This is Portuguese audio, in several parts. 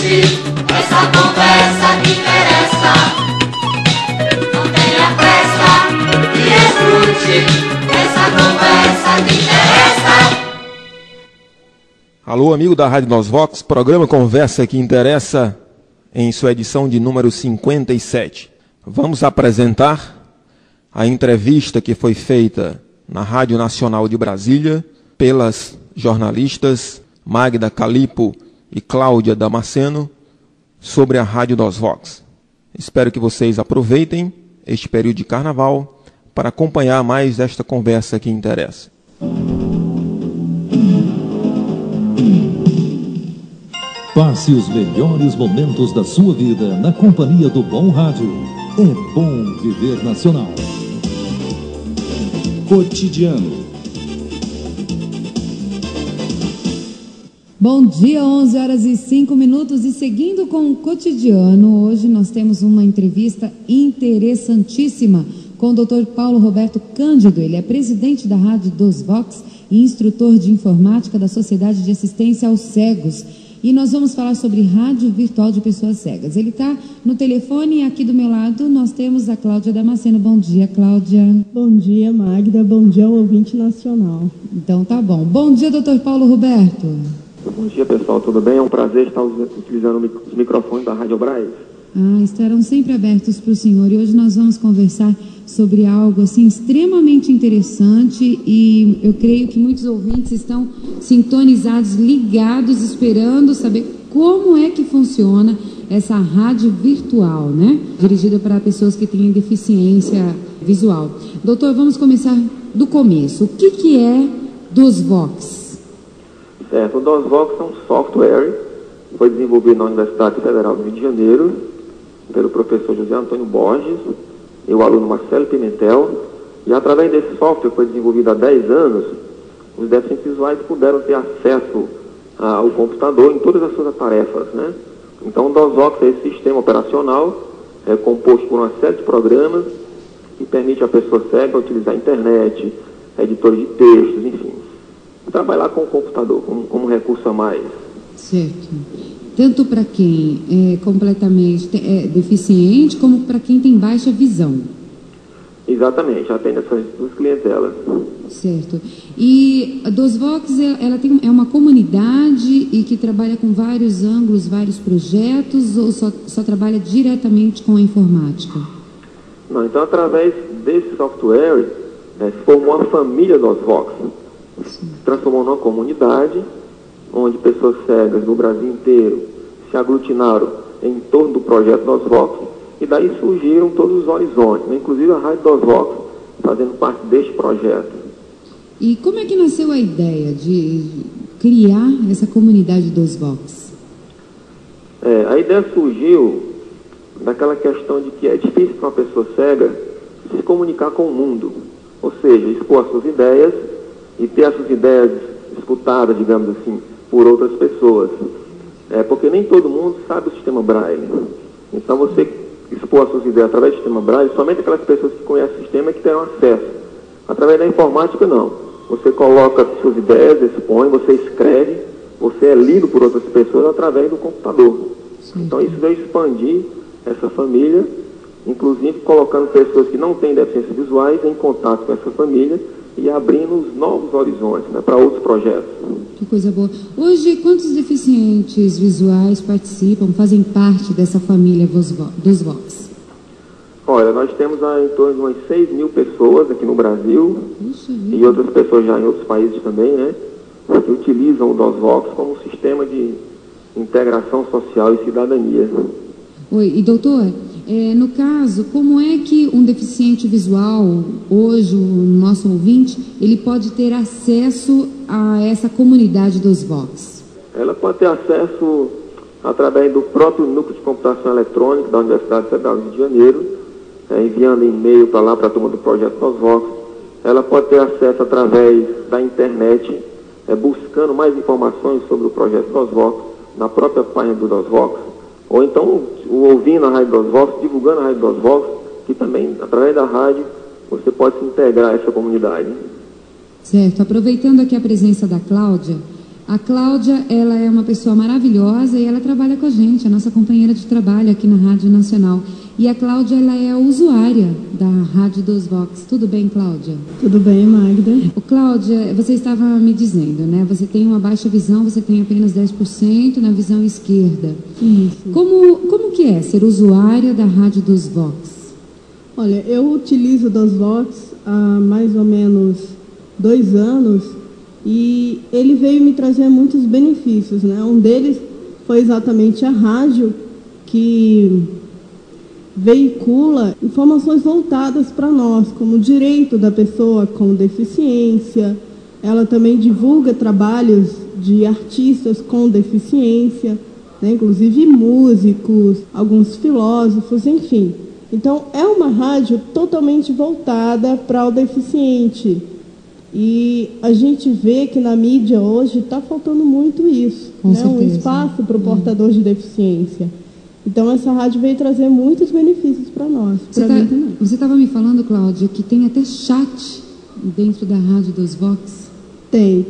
escute essa conversa que interessa. Não tenha pressa e escute essa conversa que interessa. Alô, amigo da Rádio Nos Vox, programa Conversa que Interessa, em sua edição de número 57. Vamos apresentar a entrevista que foi feita na Rádio Nacional de Brasília pelas jornalistas Magda Calipo e Cláudia Damasceno sobre a Rádio Nos Vox. Espero que vocês aproveitem este período de carnaval para acompanhar mais esta conversa que interessa. Passe os melhores momentos da sua vida na companhia do Bom Rádio. É bom viver nacional. Cotidiano. Bom dia, 11h05 e seguindo com o cotidiano, hoje nós temos uma entrevista interessantíssima com o Dr. Paulo Roberto Cândido. Ele é presidente da Rádio Nos Vox e instrutor de informática da Sociedade de Assistência aos Cegos. E nós vamos falar sobre rádio virtual de pessoas cegas. Ele está no telefone e aqui do meu lado nós temos a Cláudia Damasceno. Bom dia, Cláudia. Bom dia, Magda. Bom dia ao ouvinte nacional. Então tá bom. Bom dia, doutor Paulo Roberto. Bom dia, pessoal. Tudo bem? É um prazer estar utilizando os microfones da Rádio Braz. Estarão sempre abertos para o senhor. E hoje nós vamos conversar sobre algo assim extremamente interessante e eu creio que muitos ouvintes estão sintonizados, ligados, esperando saber como é que funciona essa rádio virtual, né? Dirigida para pessoas que têm deficiência visual. Doutor, vamos começar do começo. O que é Nos Vox? Certo, o Nos Vox é um software que foi desenvolvido na Universidade Federal do Rio de Janeiro pelo professor José Antônio Borges e o aluno Marcelo Pimentel, e através desse software que foi desenvolvido há 10 anos, os deficientes visuais puderam ter acesso ao computador em todas as suas tarefas, né? Então o Nos Vox é esse sistema operacional, composto por uma série de programas que permite à pessoa cega utilizar a internet, editores de textos, enfim, trabalhar com o computador como um recurso a mais. Certo. Tanto para quem é completamente deficiente, como para quem tem baixa visão. Exatamente, atende essas duas clientelas. Certo. E a Nos Vox, ela é uma comunidade e que trabalha com vários ângulos, vários projetos, ou só trabalha diretamente com a informática? Não, então através desse software, se formou a família Nos Vox. Se transformou numa comunidade onde pessoas cegas do Brasil inteiro se aglutinaram em torno do projeto Nos Vox, e daí surgiram todos os horizontes, né? Inclusive a Rádio Nos Vox fazendo parte deste projeto. E como é que nasceu a ideia de criar essa comunidade Nos Vox? A ideia surgiu daquela questão de que é difícil para uma pessoa cega se comunicar com o mundo, ou seja, expor as suas ideias e ter as suas ideias escutadas, digamos assim, por outras pessoas. Porque nem todo mundo sabe o sistema Braille. Então você expor as suas ideias através do sistema Braille, somente aquelas pessoas que conhecem o sistema é que terão acesso. Através da informática, não. Você coloca as suas ideias, expõe, você escreve, você é lido por outras pessoas através do computador. Sim. Então isso veio expandir essa família, inclusive colocando pessoas que não têm deficiências visuais em contato com essa família e abrindo os novos horizontes, né, para outros projetos. Que coisa boa. Hoje, quantos deficientes visuais participam, fazem parte dessa família Nos Vox? Olha, nós temos em torno de umas 6 mil pessoas aqui no Brasil. Puxa, e outras pessoas já em outros países também, né, que utilizam o Nos Vox como um sistema de integração social e cidadania. Oi, e doutor, no caso, como é que um deficiente visual, hoje, o nosso ouvinte, ele pode ter acesso a essa comunidade Nos Vox? Ela pode ter acesso através do próprio Núcleo de Computação Eletrônica da Universidade Federal do Rio de Janeiro, enviando e-mail para lá, para a turma do projeto Nos Vox. Ela pode ter acesso através da internet, buscando mais informações sobre o projeto Nos Vox, na própria página do Nos Vox. Ou então, ouvindo a Rádio Nos Vox, divulgando a Rádio Nos Vox, que também, através da rádio, você pode se integrar a essa comunidade. Certo. Aproveitando aqui a presença da Cláudia, A Cláudia, ela é uma pessoa maravilhosa e ela trabalha com a gente, a nossa companheira de trabalho aqui na Rádio Nacional. E a Cláudia, ela é usuária da Rádio dos Vox. Tudo bem, Cláudia? Tudo bem, Magda? Cláudia, você estava me dizendo, né? Você tem uma baixa visão, você tem apenas 10% na visão esquerda. Isso. Como que é ser usuária da Rádio dos Vox? Olha, eu utilizo dos Vox há mais ou menos 2 anos e ele veio me trazer muitos benefícios, né? Um deles foi exatamente a rádio, que veicula informações voltadas para nós, como o direito da pessoa com deficiência. Ela também divulga trabalhos de artistas com deficiência, né? Inclusive músicos, alguns filósofos, enfim. Então, é uma rádio totalmente voltada para o deficiente. E a gente vê que na mídia hoje está faltando muito isso, né? Um espaço para o portador de deficiência. Então, essa rádio veio trazer muitos benefícios para nós. Você estava me falando, Cláudia, que tem até chat dentro da Rádio dos Vox? Tem.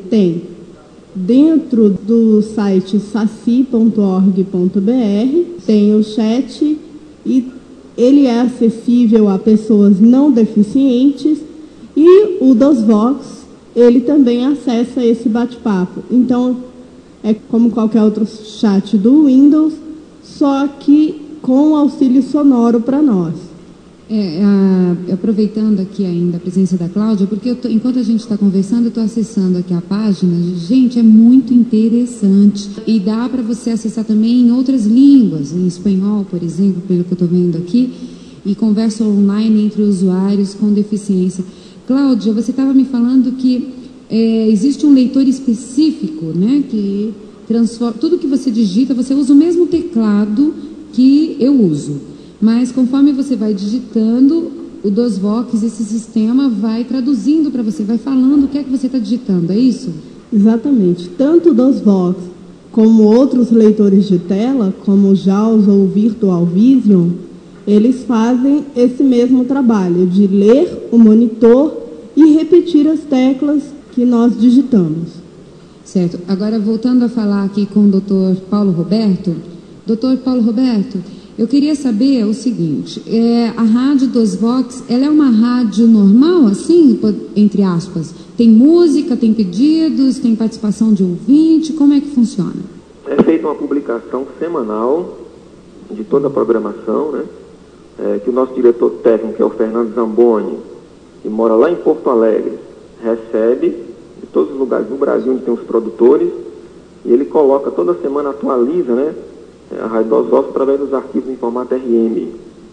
Dentro do site saci.org.br tem o chat e ele é acessível a pessoas não deficientes, e o dos Vox, ele também acessa esse bate-papo. Então, é como qualquer outro chat do Windows, só que com auxílio sonoro para nós. Aproveitando aqui ainda a presença da Cláudia, porque enquanto a gente está conversando, eu estou acessando aqui a página. Gente, é muito interessante. E dá para você acessar também em outras línguas, em espanhol, por exemplo, pelo que eu estou vendo aqui, e conversa online entre usuários com deficiência. Cláudia, você estava me falando que existe um leitor específico, né, que transforma tudo que você digita, você usa o mesmo teclado que eu uso, mas conforme você vai digitando o dos Vox, esse sistema vai traduzindo para você, vai falando o que é que você está digitando, é isso? Exatamente. Tanto o dos Vox como outros leitores de tela, como o JAWS ou o Virtual Vision, eles fazem esse mesmo trabalho de ler o monitor e repetir as teclas que nós digitamos. Certo. Agora, voltando a falar aqui com o Dr. Paulo Roberto. Dr. Paulo Roberto, eu queria saber o seguinte, a Rádio dos Vox, ela é uma rádio normal, assim, entre aspas? Tem música, tem pedidos, tem participação de ouvinte, como é que funciona? É feita uma publicação semanal de toda a programação, né? Que o nosso diretor técnico, que é o Fernando Zamboni, que mora lá em Porto Alegre, recebe de todos os lugares do Brasil onde tem os produtores, e ele coloca, toda semana atualiza, né, a Rádio dos Vox através dos arquivos em formato RM.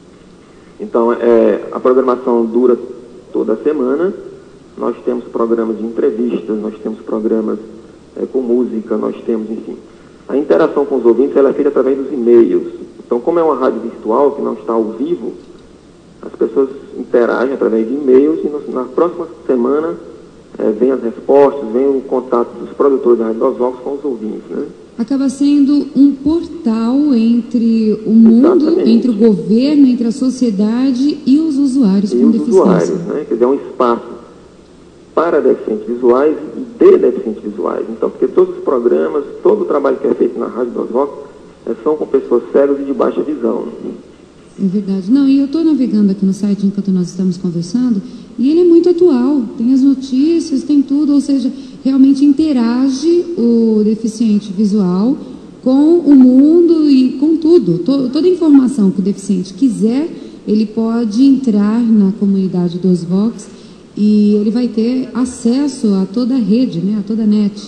Então, a programação dura toda a semana. Nós temos programas de entrevistas, nós temos programas com música, nós temos, enfim. A interação com os ouvintes ela é feita através dos e-mails. Então, como é uma rádio virtual, que não está ao vivo, as pessoas interagem através de e-mails e na próxima semana vem as respostas, vem o contato dos produtores da Rádio dos Vox com os ouvintes, né? Acaba sendo um portal entre o mundo, exatamente, entre o governo, entre a sociedade e os usuários com deficiência. Usuários, né? Quer dizer, é um espaço para deficientes visuais e de deficientes visuais. Então, porque todos os programas, todo o trabalho que é feito na Rádio dos Vox são com pessoas cegas e de baixa visão. É verdade. Não, e eu estou navegando aqui no site enquanto nós estamos conversando, e ele é muito atual, tem as notícias, tem tudo, ou seja, realmente interage o deficiente visual com o mundo e com tudo. Toda informação que o deficiente quiser, ele pode entrar na comunidade dos Vox e ele vai ter acesso a toda a rede, né, a toda a net.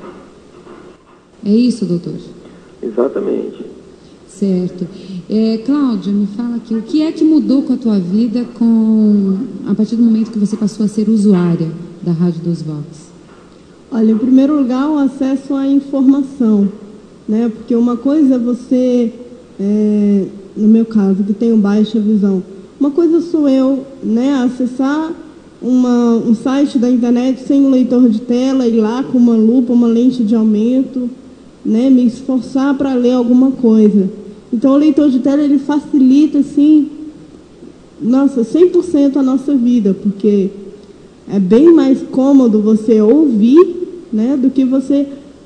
É isso, doutor? Exatamente. Certo. Cláudia, me fala aqui, o que é que mudou com a tua vida a partir do momento que você passou a ser usuária da Rádio dos Vox? Olha, em primeiro lugar, o acesso à informação, né? Porque uma coisa é você, no meu caso, que tenho baixa visão, uma coisa sou eu, né, acessar um site da internet sem um leitor de tela, ir lá com uma lupa, uma lente de aumento, né, me esforçar para ler alguma coisa. Então, o leitor de tela, ele facilita, assim, 100% a nossa vida, porque é bem mais cômodo você ouvir, né, do que você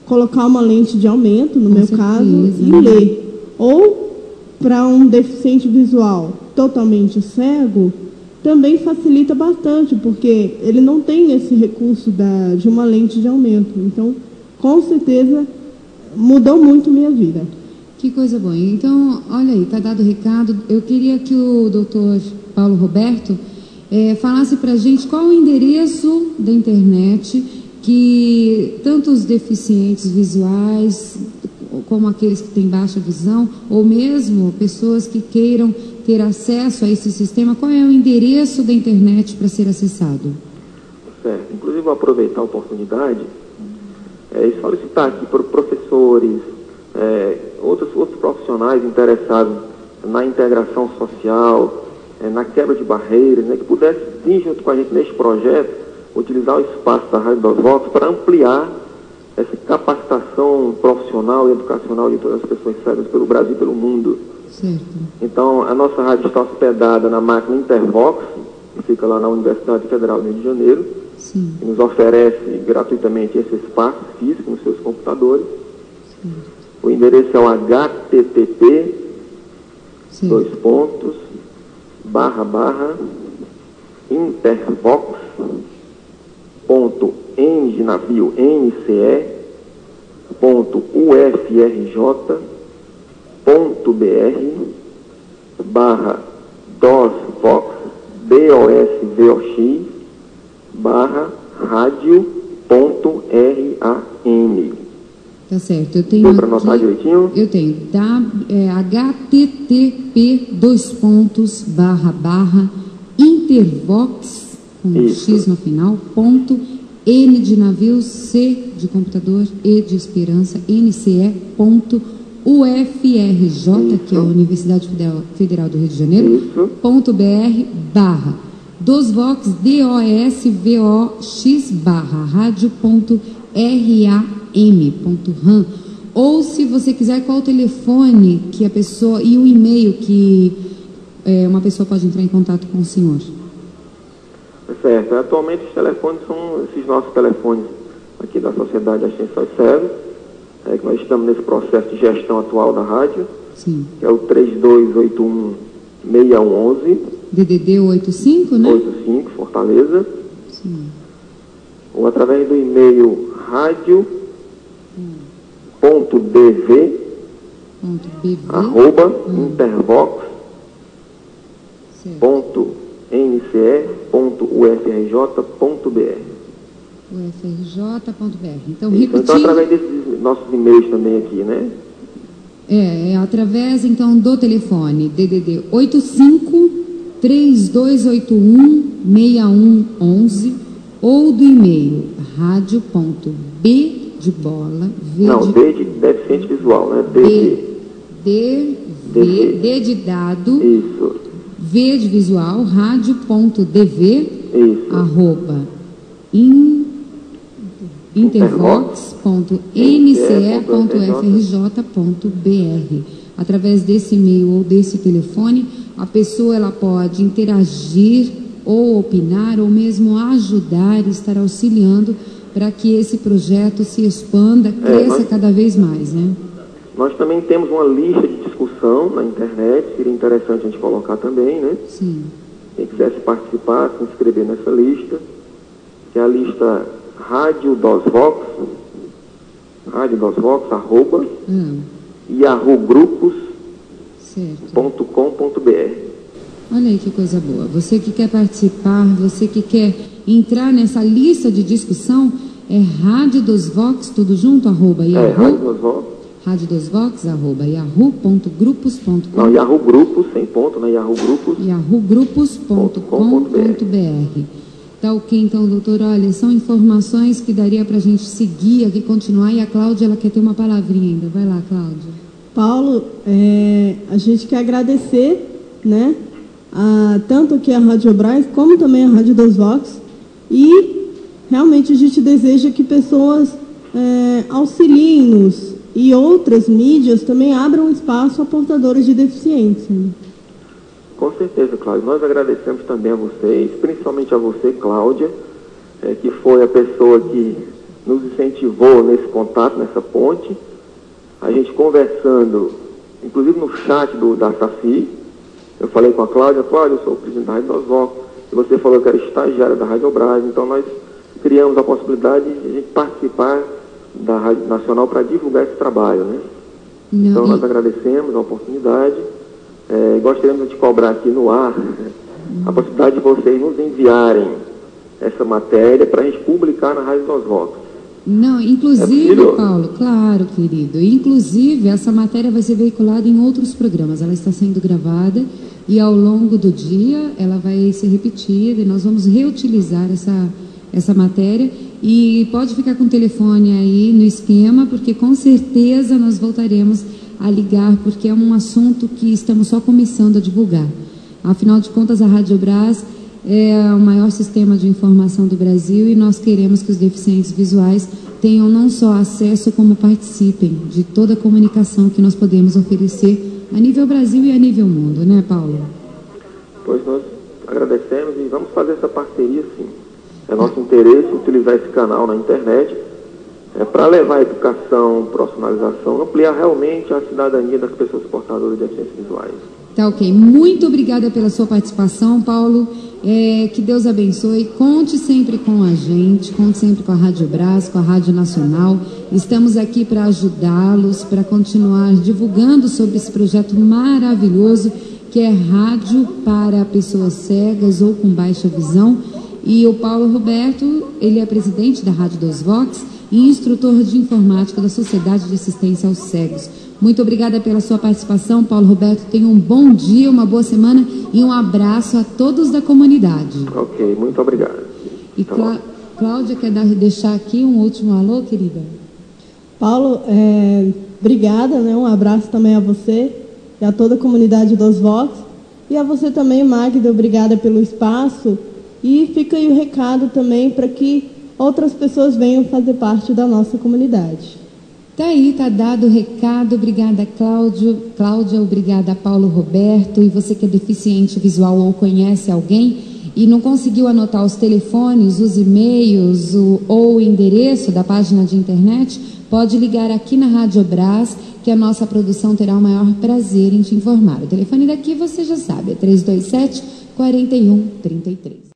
colocar uma lente de aumento, no meu caso, e ler. Ou, para um deficiente visual totalmente cego, também facilita bastante, porque ele não tem esse recurso de uma lente de aumento. Então, com certeza, mudou muito minha vida. Que coisa boa. Então, olha aí, está dado o recado. Eu queria que o doutor Paulo Roberto falasse para a gente qual o endereço da internet que tanto os deficientes visuais, como aqueles que têm baixa visão, ou mesmo pessoas que queiram ter acesso a esse sistema, qual é o endereço da internet para ser acessado? Certo. Inclusive, vou aproveitar a oportunidade e solicitar aqui para professores, outros profissionais interessados na integração social, na quebra de barreiras, que pudessem vir junto com a gente neste projeto, utilizar o espaço da Rádio dos Vox para ampliar essa capacitação profissional e educacional de todas as pessoas cegas pelo Brasil e pelo mundo. Certo. Então, a nossa rádio está hospedada na máquina Intervox, que fica lá na Universidade Federal do Rio de Janeiro, sim, que nos oferece gratuitamente esse espaço físico nos seus computadores. Sim. O endereço é o http intervox.ng de navio nce.ufrj.br/dosvox radio.ram. Tá certo. Eu tenho Deu para anotar direitinho? Eu tenho. http://intervox com X no final, N de navio, C de computador, E de esperança, nce.ufrj, que é a Universidade Federal do Rio de Janeiro, .br/dosvox, DOSVOX /radio.ram. Ou, se você quiser, qual o telefone que a pessoa e o e-mail que uma pessoa pode entrar em contato com o senhor? Certo. Atualmente os telefones são esses nossos telefones aqui da Sociedade Ascensões Cegos, que nós estamos nesse processo de gestão atual da rádio. Sim. Que é o 3281-6111. DDD 85, né? 85, Fortaleza. Sim. Ou através do e-mail radio.bv@intervox.nce.ufrj.br. ufrj.br. Então, isso, repetindo... então, através desses nossos e-mails também aqui, né? É através, então, do telefone DDD 85-3281-6111 ou do e-mail radio.b de bola, V de deficiente visual, né? D de dado, isso. V de visual, rádio.dv, arroba intervox.nce.frj.br. Através desse e-mail ou desse telefone, a pessoa ela pode interagir ou opinar ou mesmo ajudar, estar auxiliando para que esse projeto se expanda, cresça cada vez mais, né? Nós também temos uma lista de discussão na internet, seria interessante a gente colocar também, né? Sim. Quem quisesse participar, se inscrever nessa lista, que é a lista Rádio dos Vox, arroba, yahoogrupos.com.br. Olha aí que coisa boa. Você que quer participar, você que quer entrar nessa lista de discussão, é Rádio dos Vox, tudo junto, arroba Yahoo. Rádio dos Vox, arroba yahoo.grupos.com. Não, Yahoo Grupos, sem ponto, né? Yahoo Grupos. yahoogrupos.com.br. Tá ok, então, doutor, olha, são informações que daria para a gente seguir aqui, continuar, e a Cláudia, ela quer ter uma palavrinha ainda. Vai lá, Cláudia. Paulo, a gente quer agradecer, né, tanto aqui a Rádio Braz, como também a Rádio dos Vox, e realmente a gente deseja que pessoas auxiliem-nos e outras mídias também abram espaço a portadores de deficiência. Com certeza, Cláudia. Nós agradecemos também a vocês, principalmente a você, Cláudia, que foi a pessoa que nos incentivou nesse contato, nessa ponte. A gente conversando, inclusive no chat da SACI, eu falei com a Cláudia, eu sou o presidente da Rádio Dos Vox, e você falou que era estagiária da Rádio Brás, então nós criamos a possibilidade de a gente participar da Rádio Nacional para divulgar esse trabalho, né? Então nós agradecemos a oportunidade, gostaríamos de cobrar aqui no ar a possibilidade de vocês nos enviarem essa matéria para a gente publicar na Rádio Dos Vox. Não, inclusive, Paulo, claro, querido, inclusive essa matéria vai ser veiculada em outros programas, ela está sendo gravada e ao longo do dia ela vai ser repetida e nós vamos reutilizar essa matéria e pode ficar com o telefone aí no esquema, porque com certeza nós voltaremos a ligar, porque é um assunto que estamos só começando a divulgar. Afinal de contas, a Rádio Brás é o maior sistema de informação do Brasil e nós queremos que os deficientes visuais tenham não só acesso, como participem de toda a comunicação que nós podemos oferecer a nível Brasil e a nível mundo, né, Paulo? Pois nós agradecemos e vamos fazer essa parceria, sim. É nosso interesse utilizar esse canal na internet para levar a educação, profissionalização, ampliar realmente a cidadania das pessoas portadoras de deficiências visuais. Tá ok. Muito obrigada pela sua participação, Paulo. Que Deus abençoe. Conte sempre com a gente, conte sempre com a Rádio Brás, com a Rádio Nacional. Estamos aqui para ajudá-los, para continuar divulgando sobre esse projeto maravilhoso que é Rádio para Pessoas Cegas ou com Baixa Visão. E o Paulo Roberto, ele é presidente da Rádio Dos Vox e instrutor de informática da Sociedade de Assistência aos Cegos. Muito obrigada pela sua participação, Paulo Roberto. Tenha um bom dia, uma boa semana e um abraço a todos da comunidade. Ok, muito obrigado. E Cláudia, quer deixar aqui um último alô, querida? Paulo, obrigada, né? Um abraço também a você e a toda a comunidade dos Vox. E a você também, Magda, obrigada pelo espaço. E fica aí o recado também para que outras pessoas venham fazer parte da nossa comunidade. Tá aí, tá dado o recado. Obrigada, Cláudia, obrigada, Paulo Roberto. E você que é deficiente visual ou conhece alguém e não conseguiu anotar os telefones, os e-mails ou o endereço da página de internet, pode ligar aqui na Rádio Brás, que a nossa produção terá o maior prazer em te informar. O telefone daqui você já sabe, é 327-4133.